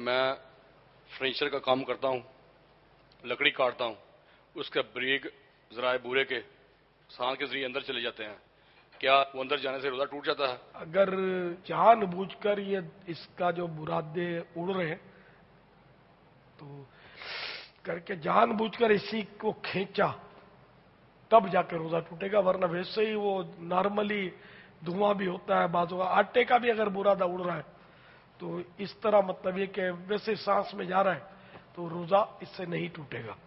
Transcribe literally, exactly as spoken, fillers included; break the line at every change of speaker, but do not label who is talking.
मैं फर्नीचर का काम करता हूँ, लकड़ी काटता हूँ, उसके ब्रेक जराए बूरे के सांस के जरिए अंदर चले जाते हैं, क्या वो अंदर जाने से रोजा टूट जाता है?
अगर जानबूझकर ये इसका जो बुरादे उड़ रहे हैं तो करके जानबूझकर इसी को खींचा तब जाकर रोजा टूटेगा, वरना वैसे ही वो नॉर्मली धुआं भी होता है, बाजू का आटे का भी अगर बुरादा उड़ रहा है तो इस तरह मतलब ये कि वैसे सांस में जा रहा है तो रोजा इससे नहीं टूटेगा।